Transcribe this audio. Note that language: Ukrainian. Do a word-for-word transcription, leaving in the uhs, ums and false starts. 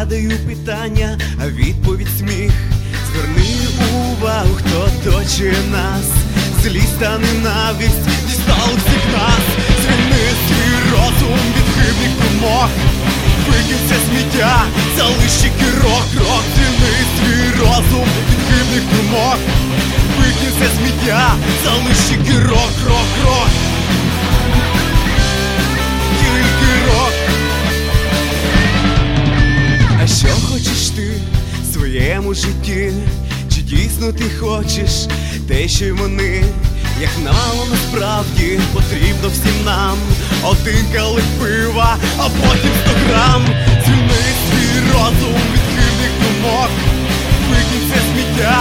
задаю питання, а відповідь сміх. Зверни увагу, хто точить нас. Злість та ненависть дістали всіх нас. Звільни свій розум від хибних думок. Викинь це сміття, залиш тільки рок, рок. Звільни свій розум від хибних думок. Викинь це сміття, залиш тільки рок, рок, рок. Тільки рок. А що хочеш ти в своєму житті? Чи дійсно ти хочеш те, що й вони? Як мало насправді потрібно всім нам один калих пива, а потім сто грам. Звільни свій розум від хибних думок. Викинь це сміття,